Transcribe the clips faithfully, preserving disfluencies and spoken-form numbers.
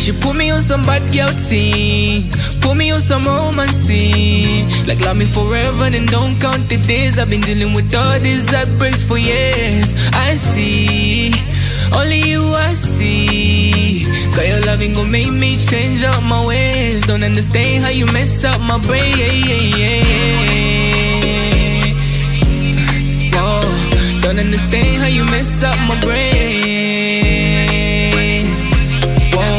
she put me on some bad girl thing, put me on some romancing. Like love me forever, then don't count the days. I've been dealing with all these heartbreaks for years. I see, only you I see. Cause your loving gon' make me change up my ways. Don't understand how you mess up my brain. Whoa, don't understand how you mess up my brain. Whoa,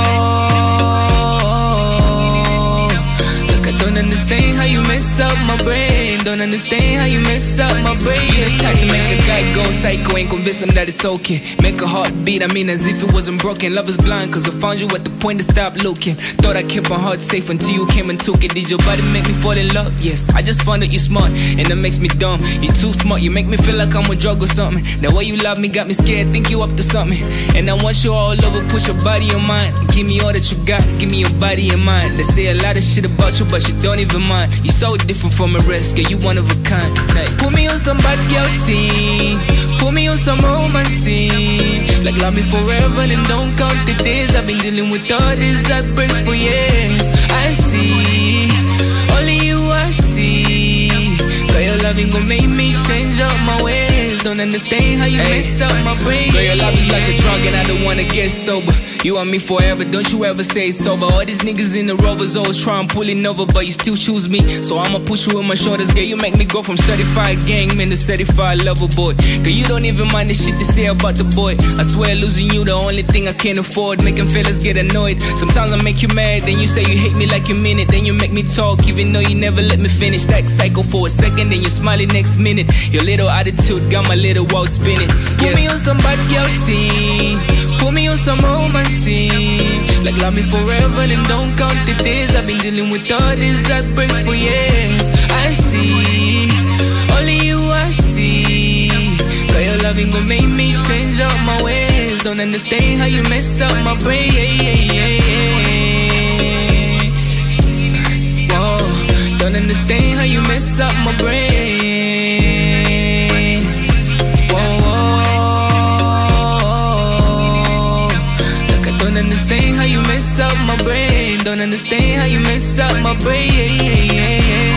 whoa. Look, I don't understand how you mess up my brain. Don't understand how you mess up my brain. You the type to make a guy go psycho and convince him that it's okay. Make a heart beat, I mean as if it wasn't broken. Love is blind cause I found you at the point to stop looking. Thought I kept my heart safe until you came and took it. Did your body make me fall in love? Yes, I just found out you smart and that makes me dumb. You too smart, you make me feel like I'm a drug or something. The way you love me got me scared, think you up to something. And I want you all over, push your body on mine. Give me all that you got, give me your body and mind. They say a lot of shit about you but you don't even mind. You so different from the rest, girl, you one of a kind. Like, put me on some bad girl team, put me on some romancing. Like love me forever, then don't count the days. I've been dealing with all these heartbreaks for years. I see, only you I see. Cause your loving gon' make me change up my ways. Don't understand how you hey, mess up my brain. Girl, your love is like a drug and I don't wanna get sober. You want me forever, don't you ever say it's over. All these niggas in the Rovers always try and pull it over, but you still choose me. So I'ma push you with my shoulders, girl. You make me go from certified gang man to certified lover boy. Cause you don't even mind the shit they say about the boy. I swear losing you the only thing I can't afford. Making fellas get annoyed. Sometimes I make you mad, then you say you hate me like you mean it. Then you make me talk even though you never let me finish. That cycle for a second, then you smiley next minute. Your little attitude got my little world spinning. Yeah. Put me on some bad girl team, put me on some romancing. Like love me forever, then don't count the days. I've been dealing with all these heartbreaks for years. I see, only you I see. Cause your loving gon' make me change up my ways. Don't understand how you mess up my brain. Whoa, don't understand how you mess up my brain. Whoa, whoa. Look, I don't understand how you mess up my brain. Don't understand how you mess up my brain.